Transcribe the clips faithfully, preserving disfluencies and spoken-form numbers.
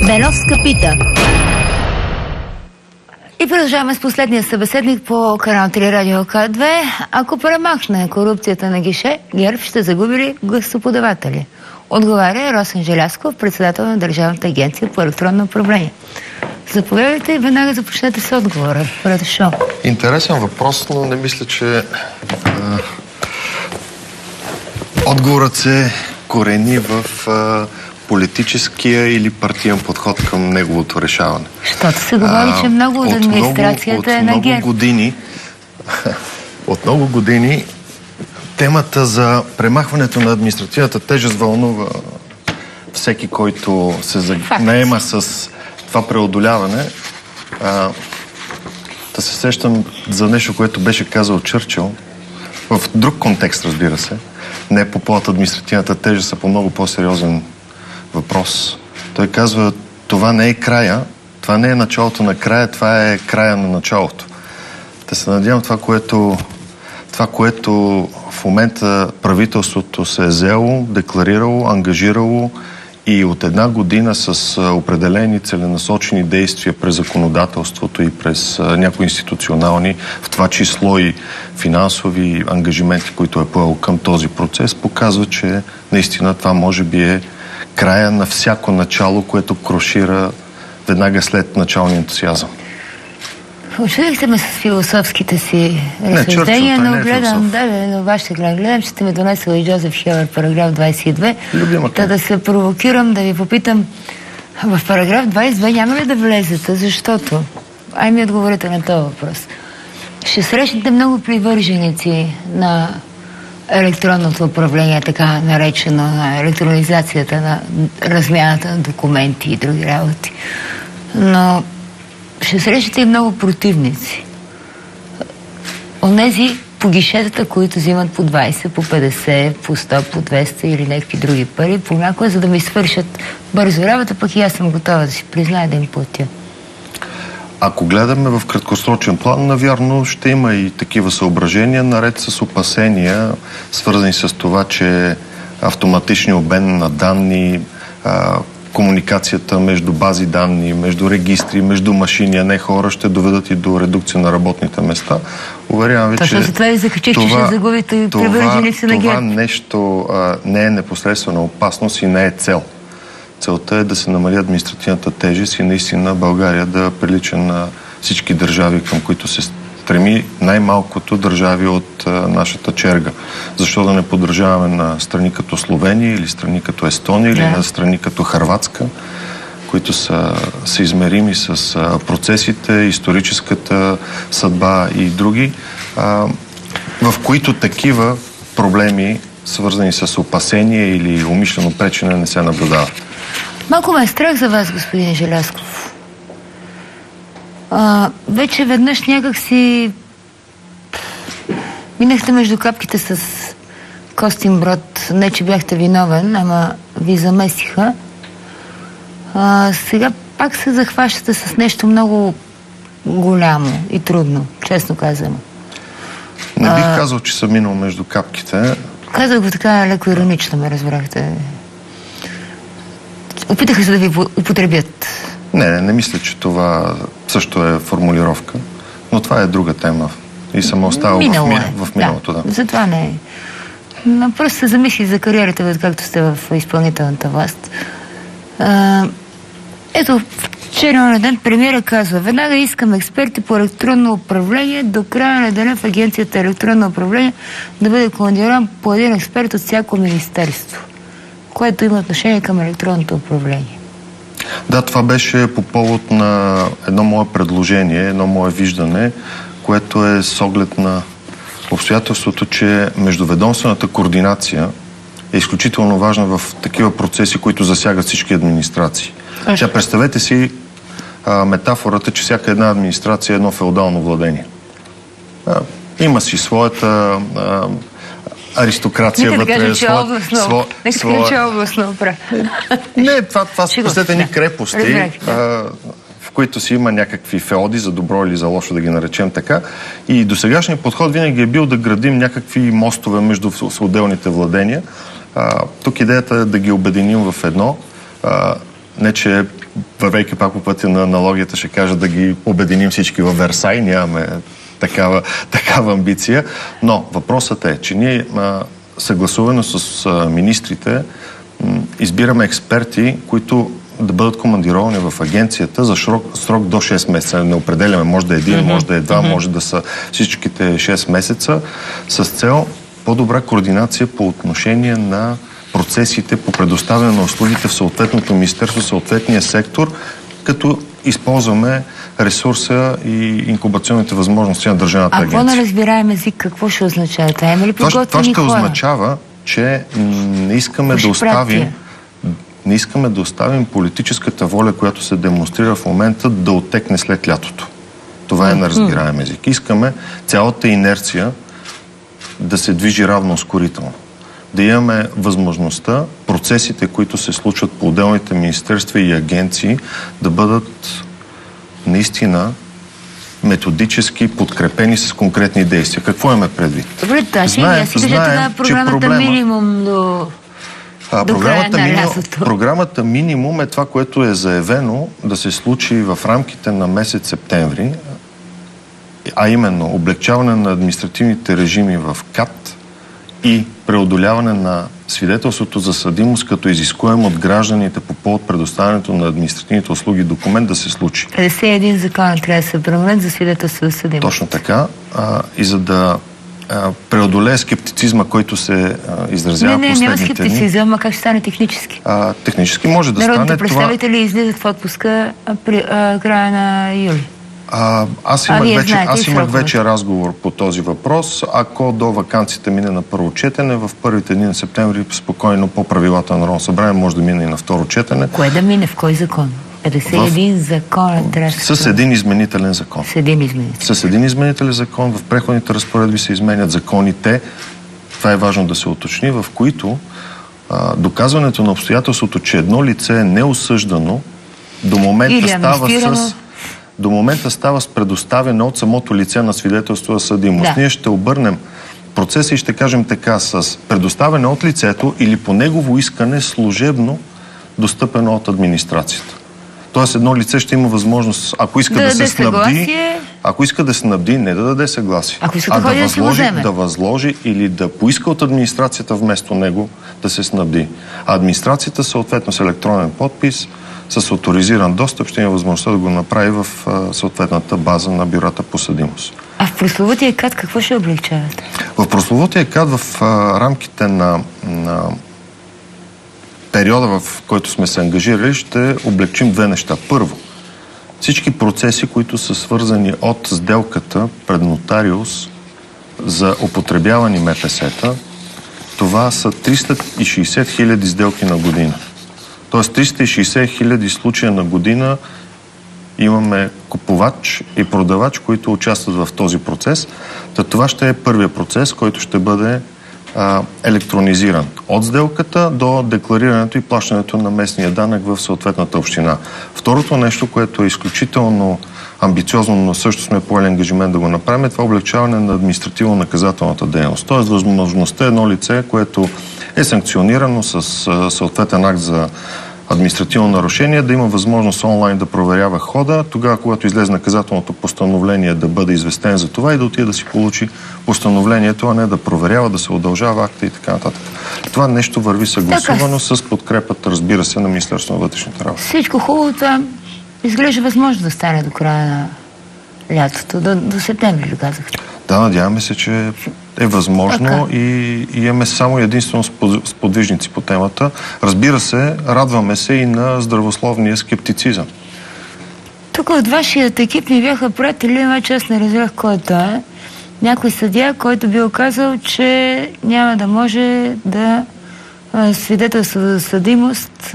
Беновска пита. И продължаваме с последния събеседник по канал три Радио К две. Ако премахне корупцията на гише, ГЕРБ ще загуби ли гласоподаватели? Отговаря Росен Желязков, председател на Държавната агенция по електронно управление. Заповядайте и веднага започнете с отговора. Продължо. Интересен въпрос, но не мисля, че а, отговорът се корени в а, политическия или партиен подход към неговото решаване. Защото се говори, че много от администрацията е на ГЕРБ. От много години, от много години темата за премахването на административната тежест вълнува всеки, който се занаема с това преодоляване. А, да се сещам за нещо, което беше казал Чърчил, в друг контекст, разбира се, не по повод административната тежест, а по много по-сериозен въпрос. Той казва, това не е края, това не е началото на края, това е края на началото. Да се надявам това, което, това, което в момента правителството се е взело, декларирало, ангажирало и от една година с определени целенасочени действия през законодателството и през някои институционални, в това число и финансови ангажименти, които е поел към този процес, показва, че наистина това може би е края на всяко начало, което крошира веднага след началния ентусиазъм. Очудихте ме с философските си разсъждения, но гледам, да, но вашите гледам, гледам, че сте ме донесла и Джозеф Хелър, параграф двадесет и две. Та да се провокирам, да ви попитам, в параграф двадесет и две няма ли да влезете, защото, ай ми отговорите на този въпрос, ще срещнете много привърженици на електронното управление, така наречено, на електронизацията на размяната на документи и други работи. Но ще срещате и много противници. Онези по гишетата, които взимат по двадесет, по петдесет, по сто, по двеста или някакви други пари, понякога, за да ми свършат бързо работа, пък и аз съм готова да си призная да им платя. Ако гледаме в краткосрочен план, навярно ще има и такива съображения, наред с опасения, свързани с това, че автоматичният обмен на данни, а, комуникацията между бази данни, между регистри, между машини, а не хора, ще доведат и до редукция на работните места. Уверявам ви, че точно за това ви закачих, че ще загубите и привържени се на ГЕРБ. Това нещо а, не е непосредствена опасност и не е цел. Целта е да се намали административната тежест и наистина България да прилича на всички държави, към които се стреми, най-малкото държави от а, нашата черга. Защо да не подражаваме на страни като Словения или страни като Естония или yeah. на страни като Хърватска, които са, са измерими с а, процесите, историческата съдба и други, а, в които такива проблеми, свързани с опасение или умишлено пречене, не се наблюдават. Малко ме е страх за вас, господин Желязков. А, вече веднъж някак си минахте между капките с Костинброд. Не, че бяхте виновен, ама ви замесиха. А, сега пак се захващате с нещо много голямо и трудно, честно казвам. Не бих казал, че съм минал между капките. Казах го така леко иронично, ме разбрахте. Опитаха се да ви употребят. Не, не, не мисля, че това също е формулировка, но това е друга тема и съм оставал в, ми, в миналото. Да, да. Затова не е. Но просто се замисли за кариерата, както сте в изпълнителната власт. А, ето, вчера на ден премиера казва, веднага искам експерти по електронно управление, до края на деня в агенцията електронно управление да бъде командиран по един експерт от всяко министерство, което има отношение към електронното управление. Да, това беше по повод на едно мое предложение, едно мое виждане, което е с оглед на обстоятелството, че междуведомствената координация е изключително важна в такива процеси, които засягат всички администрации. Сега представете си а, метафората, че всяка една администрация е едно феодално владение. А, има си своята а, аристокрация вътре. Нека да кажем, че е областно. Нека да кажем, че е областно. Не, това, това са посетени крепости, а, в които си има някакви феоди, за добро или за лошо да ги наречем така. И досегашният подход винаги е бил да градим някакви мостове между отделните владения. А, тук идеята е да ги обединим в едно. А, не, че вървейки пак по пътя на аналогията, ще кажа да ги обединим всички във Версай. Нямаме такава, такава амбиция. Но въпросът е, че ние а, съгласувано с а, министрите м, избираме експерти, които да бъдат командировани в агенцията за срок, срок до шест месеца. Не определяме, може да е един, mm-hmm. може да е два, mm-hmm. може да са всичките шест месеца, с цел по-добра координация по отношение на процесите по предоставяне на услугите в съответното министерство, в съответния сектор, като използваме ресурса и инкубационните възможности на държавната а агенция. А какво на разбираем език, какво ще означава? Това има ли подготвени това, това ще хора? означава, че не искаме да оставим не искаме да оставим политическата воля, която се демонстрира в момента, да оттекне след лятото. Това е на разбираем език. Искаме цялата инерция да се движи равно ускорително. Да имаме възможността процесите, които се случват по отделните министерства и агенции, да бъдат наистина методически подкрепени с конкретни действия. Какво имаме предвид? Добре, Таши, аз си кажа това програмата проблема... минимум до... А, програмата, минимум, програмата минимум е това, което е заявено да се случи в рамките на месец септември, а именно облегчаване на административните режими в КАТ и преодоляване на свидетелството за съдимост, като изискуем от гражданите по повод предоставянето на административните услуги документ да се случи. петдесет и един закон трябва да се променят за свидетелство за съдимост. Точно така. А, и за да преодолее скептицизма, който се а, изразява не, не, последните няма скептицизъм, а как ще стане технически? А, технически може да Народните стане това... Народните представители излизат в отпуска при а, края на юли. А, аз имах, а, вече, знаете, аз имах вече разговор по този въпрос. Ако до ваканцията мине на първо четене, в първите дни на септември спокойно по правилата на Народно събрание може да мине и на второ четене. Кое да мине? В кой закон? петдесет и един закон трябва да С един изменителен закон. С един изменителен. С един изменителен закон. В преходните разпоредби се изменят законите. Това е важно да се уточни, в които а, доказването на обстоятелството, че едно лице е неосъждано, до момента става с... До момента става с предоставяне от самото лице на свидетелство за съдимост. Да. Ние ще обърнем процеса и ще кажем така, с предоставяне от лицето или по негово искане служебно достъпено от администрацията. Тоест едно лице ще има възможност, ако иска да, да се снабди, ако иска да снабди, не да даде съгласие, ако иска а да, да, възложи, да, да възложи или да поиска от администрацията вместо него да се снабди. А администрацията съответно с електронен подпис, с авторизиран достъп, ще има възможността да го направи в а, съответната база на бюрата по съдимост. А в прословутия КАТ какво ще облегчавате? В прословутия КАТ в а, рамките на, на периода, в който сме се ангажирали, ще облегчим две неща. Първо, всички процеси, които са свързани от сделката пред нотариус за употребявани ем пе ес-та, това са триста и шейсет хиляди сделки на година. Тоест триста и шейсет хиляди случая на година имаме купувач и продавач, които участват в този процес. Та това ще е първият процес, който ще бъде а, електронизиран. От сделката до декларирането и плащането на местния данък в съответната община. Второто нещо, което е изключително амбициозно, но също сме поели ангажимент да го направим, това е облегчаване на административно-наказателната дейност. Тоест възможността едно лице, което е санкционирано с съответен акт за административно нарушение, да има възможност онлайн да проверява хода, тогава, когато излезе наказателното постановление, да бъде известен за това и да отиде да си получи постановлението, а не да проверява, да се удължава акта и така нататък. Това нещо върви съгласувано с подкрепата, разбира се, на Министерството на вътрешните работи. Всичко хубаво, това изглежда възможно да стане до края на лятото, до, до септември, ли казахте? Да, надяваме се, че е възможно и, и имаме само единствено сподвижници по темата. Разбира се, радваме се и на здравословния скептицизъм. Тук от вашият екип ми бяха пратили, обаче аз не разбрах кой това е. Някой съдия, който бил казал, че няма да може да свидетелство за съдимост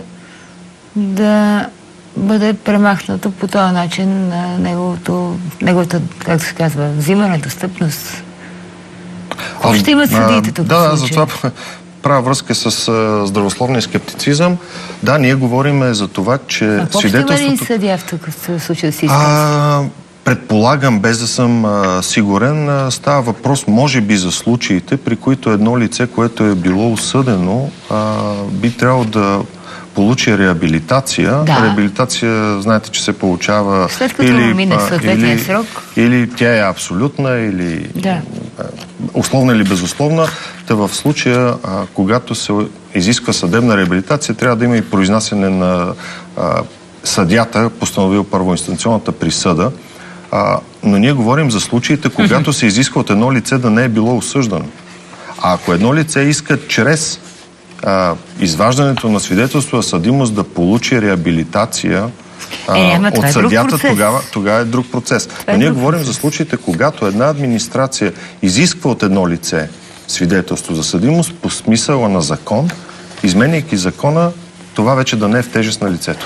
да бъде премахнато по този начин на неговото, неговата, как се казва, взимане, достъпност. Какво ще имат съдиите тук? Да, затова правя връзка с а, здравословния скептицизъм. Да, ние говорим за това, че а свидетелството... А ще има ли съдия в тук в случая да си изказва? Предполагам, без да съм а, сигурен, а, става въпрос, може би, за случаите, при които едно лице, което е било осъдено, а, би трябвало да получи реабилитация. Да. Реабилитация, знаете, че се получава след като или, мине съответния срок. Или тя е абсолютна, или да. условна или безусловна. Та в случая, а, когато се изисква съдебна реабилитация, трябва да има и произнасяне на а, съдията, постановил първоинстанционната присъда. А, но ние говорим за случаите, когато се изисква от едно лице да не е било осъждано. А ако едно лице иска чрез а, изваждането на свидетелство за съдимост да получи реабилитация а, е, ама, от е съдята, тогава, тогава е друг процес. Това Но ние е говорим процес. за случаите, когато една администрация изисква от едно лице свидетелство за съдимост по смисъла на закон, изменяйки закона, това вече да не е в тежест на лицето.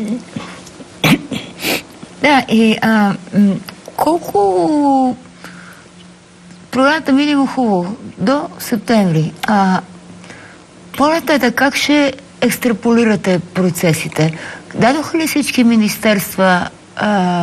Да, и а, м- колко програмата минимум хубаво до септември. А по-нататък как ще екстраполирате процесите? Дадоха ли всички министерства а,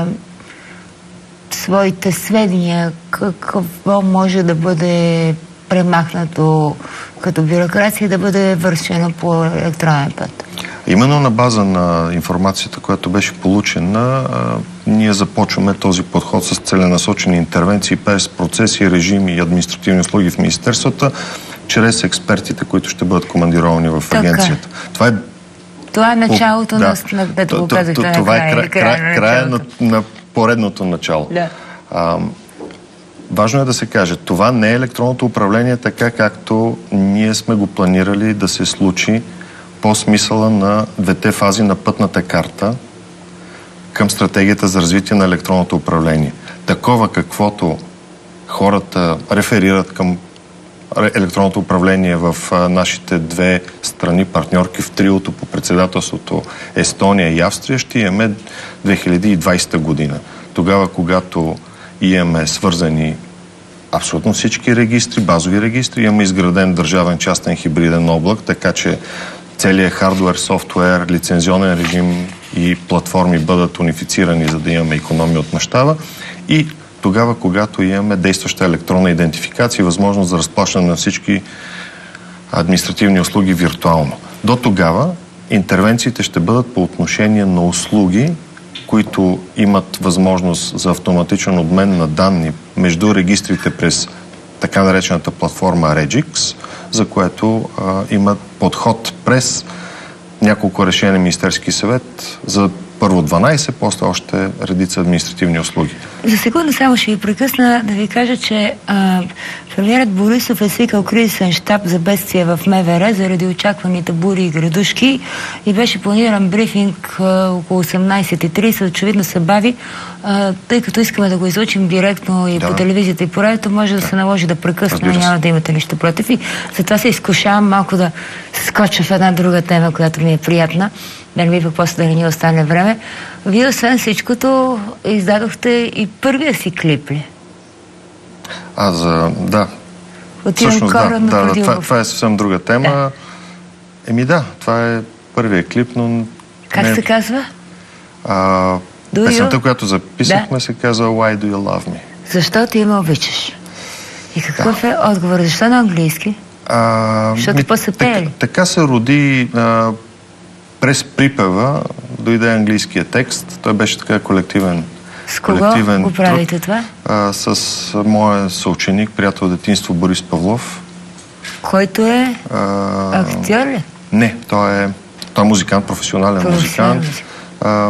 своите сведения какво може да бъде премахнато като бюрокрация и да бъде вършено по електронен път? Именно на база на информацията, която беше получена, а, ние започваме този подход с целенасочени интервенции през процеси, режими и административни услуги в министерствата, чрез експертите, които ще бъдат командировани в така. агенцията. Това е Това е началото да. на, дето го казахте, на това края, е край, края, край, края на, на поредното начало. Да. А, важно е да се каже, това не е електронното управление така, както ние сме го планирали да се случи по смисъла на двете фази на пътната карта към стратегията за развитие на електронното управление. Такова, каквото хората реферират към електронното управление в а, нашите две страни партньорки в триото по председателството Естония и Австрия, ще имаме две хиляди и двадесета година. Тогава, когато имаме свързани абсолютно всички регистри, базови регистри, имаме изграден държавен частен хибриден облак, така че целият хардуер, софтуер, лицензионен режим и платформи бъдат унифицирани, за да имаме икономия от мащаба. И тогава, когато имаме действаща електронна идентификация и възможност за разплащане на всички административни услуги виртуално. До тогава интервенциите ще бъдат по отношение на услуги, които имат възможност за автоматичен обмен на данни между регистрите през така наречената платформа Regix, за което а, имат подход през няколко решения Министерски съвет за първо дванадесет, после още редица административни услуги. За секунда само ще ви прекъсна да ви кажа, че а, премиерът Борисов е свикал кризисен щаб за бедствия в МВР заради очакваните бури и градушки и беше планиран брифинг а, около осемнадесет и тридесет. Очевидно се бави, а, тъй като искаме да го излучим директно и да. по телевизията и по радиото, може да, да се наложи да прекъсна, няма да имате нищо против. И затова се изкушавам малко да скоча в една друга тема, която ми е приятна. Да не ви после да не ни остане време. Вие, освен всичкото, издадохте и първия си клип ли? А, за... да. Отивам коренно да, да, преди това, това е съвсем друга тема. Да. Еми да, това е първия клип, но... Как не... се казва? А, песента, която записахме, да. се казва Why Do You Love Me? Защо ти ме обичаш? И какъв да. е отговор? Защо на английски? А, Защото по-се пеели? Така се роди... А, през припева дойде английския текст. Той беше така колективен. С кого го правите това? А, с моя съученик, приятел детинство Борис Павлов. Който е а, актьор ли? Не, той е, той е музикант, професионален, професионален музикант. А,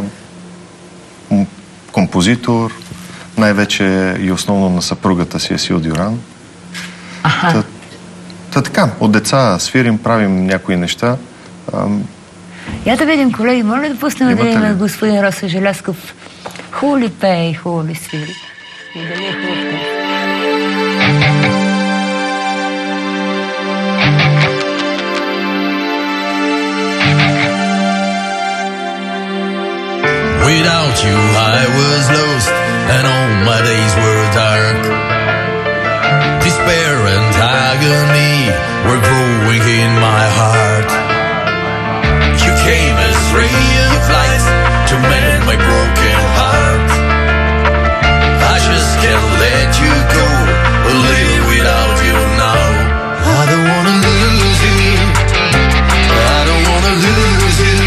композитор, най-вече и основно на съпругата си Асил Дюран. Аха. Та, та така, от деца свирим, правим някои неща. А, Я да видим, колеги, моля да пуснем да имаме господин Роса Желязков. Хубаво ли пее и хубаво ли свири? И дали е хубаво в това? Without you I was lost and all my days were dark. Despair and agony were growing in my heart. You came as ray of light to mend my broken heart. I just can't let you go or live without you now. I don't wanna lose you. I don't wanna lose you.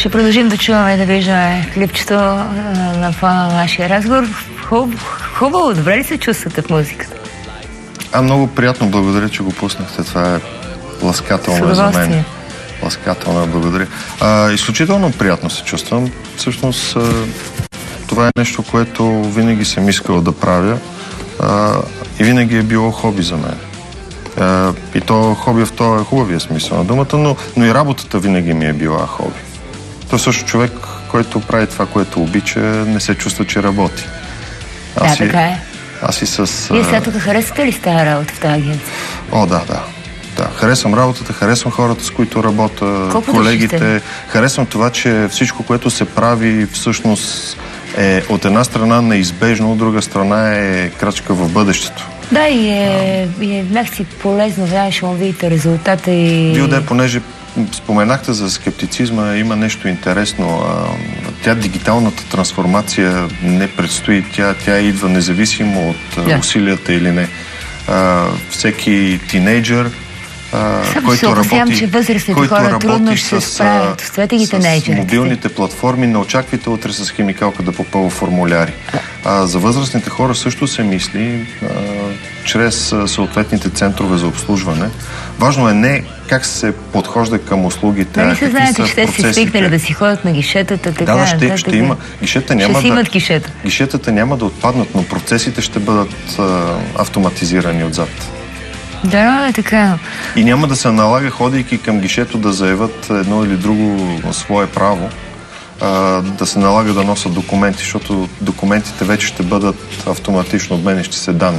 Ще продължим да чуваме и да виждаме клипчето на фона на нашия разговор. Хубаво, хубаво, добре ли се чувствате в музиката? А, много приятно, благодаря, че го пуснахте. Това е ласкателно за мен. Ласкателно, благодаря. А, изключително приятно се чувствам. Всъщност, а, това е нещо, което винаги съм искал да правя а, и винаги е било хоби за мен. А, и то хоби в този хубавия смисъл на думата, но, но и работата винаги ми е била хоби. То също човек, който прави това, което обича, не се чувства, че работи. Аз да, и, така е. Аз и с... Вие сега тук харесвате ли с тази работа в тази агенция? О, да, да. Да, харесвам работата, харесвам хората, с които работя, колко колегите. Харесвам това, че всичко, което се прави, всъщност е от една страна неизбежно, от друга страна е крачка в бъдещето. Да, и е, а... е някакси полезно, да, ще му видите резултата и... Вие, да, понеже споменахте за скептицизма, има нещо интересно. Тя, дигиталната трансформация не предстои, тя, тя идва независимо от да. усилията или не. А, всеки тинейджър, Само който се работи, че възрастните хора трудно ще се справят. С мобилните платформи, не очаквайте утре с химикалка да попълва формуляри. А, за възрастните хора също се мисли а, чрез а, съответните центрове за обслужване. Важно е не как се подхожда към услугите, а какви знаете, са процесите. Ще се свикнали да си ходят на гишетата, така. Да, да, ще, ще има. Гишета няма ще си да, имат гишета. Гишетата няма да отпаднат, но процесите ще бъдат а, автоматизирани отзад. Да, е така. И няма да се налага, ходейки към гишето, да заявят едно или друго свое право, а, да се налага да носят документи, защото документите вече ще бъдат автоматично обменящи се данни.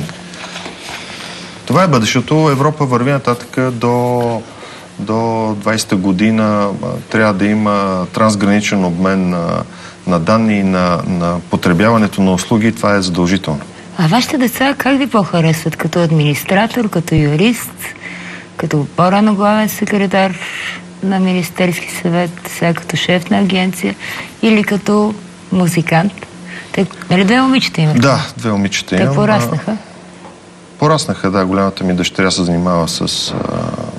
Това е бъдещето. Европа върви нататък до, до двайсета година. Трябва да има трансграничен обмен на, на данни и на, на потребяването на услуги. Това е задължително. А вашите деца как ви по-харесват? Като администратор, като юрист, като по-рано главен секретар на Министерски съвет, сега като шеф на агенция или като музикант? Те, нали две момичета имат? Да, две момичета имам. Те пораснаха? Пораснаха, да. Голямата ми дъщеря се занимава с а,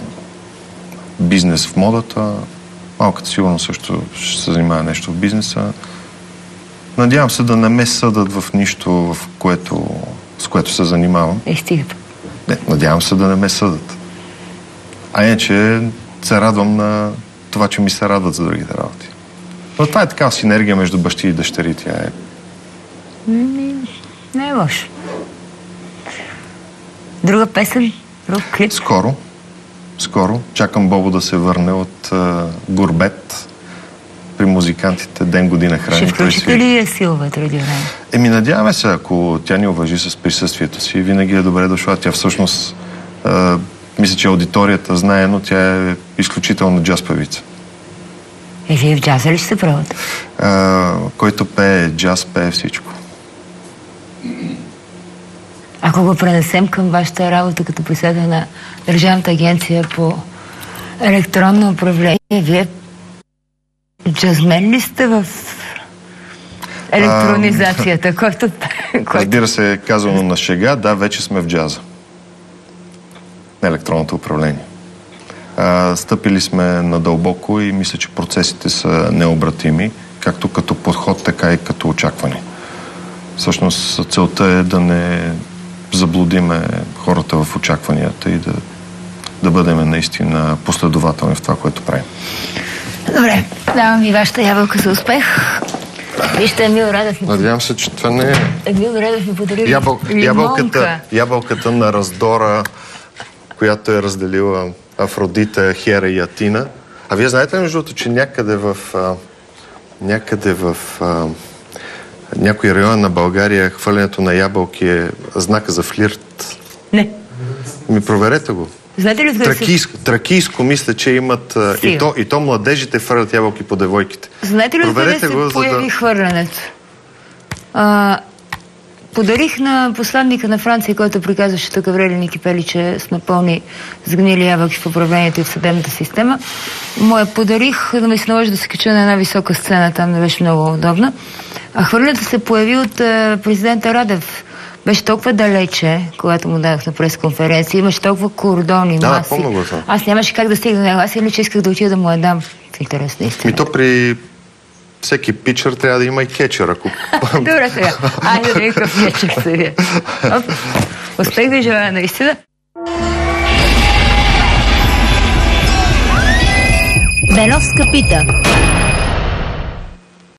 бизнес в модата. Малката сигурно също ще се занимава нещо в бизнеса. Надявам се да не ме съдат в нищо, в което, с което се занимавам. Е, стига. Не, надявам се да не ме съдат. А иначе се радвам на това, че ми се радват за другите работи. Но това е такава синергия между бащи и дъщери. Тя е... Не, не е лошо. Друга песен? Друг клип? Скоро. Скоро. Чакам Бобо да се върне от uh, Гурбет. При музикантите ден година храни. Ще включите ли я силва преди време? Еми, надяваме се, ако тя ни уважи с присъствието си, винаги е добре дошла. Тя всъщност, а, мисля, че аудиторията знае, но тя е изключителна джаз певица. И вие в джаза ли ще се правите? Който пее джаз, пее всичко. Ако го пренесем към вашата работа като председател на Държавната агенция по електронно управление, вие джазмен ли сте в електронизацията? А, който... Разбира се, казано на шега, да, вече сме в джаза. На електронното управление. А, стъпили сме надълбоко и мисля, че процесите са необратими, както като подход, така и като очакване. Всъщност целта е да не заблудиме хората в очакванията и да, да бъдем наистина последователни в това, което правим. Добре, давам ви вашата ябълка за успех. Вижте, Емил Радев ми... Надявам се, че това не е... Емил Радев ми подари Ябъл... ябълката, ябълката на раздора, която е разделила Афродита, Хера и Атина. А вие знаете ли, между другото, че някъде в... А, някъде в... А, някой район на България хвърлянето на ябълки е знака за флирт? Не. Ми проверете го. Знаете ли, Тракийско, се... тракийско мисля, че имат... И то, и то младежите хвърлят ябълки по девойките. Знаете ли, да се го, появи да... хвърлянето? А, подарих на посланника на Франция, който приказваше тук Врели Кипели, че с напълни сгнили ябълки в управлението и в съдебната система. Му я подарих да ми се наложи да се кача на една висока сцена, там не беше много удобна. А хвърлянето се появи от а, президента Радев. Беше толкова далече, когато му дадох на пресконференция. Имаше толкова кордони, да, маси. Да, Аз нямаше как да стигна на него. Аз или че исках да отида да му я дам. В интерес на истина. И то при всеки питчър трябва да има и кетчър. Ако... Добре сега. Айде да никакъв кетчър се вие. Успех ви желая наистина. Беновска пита.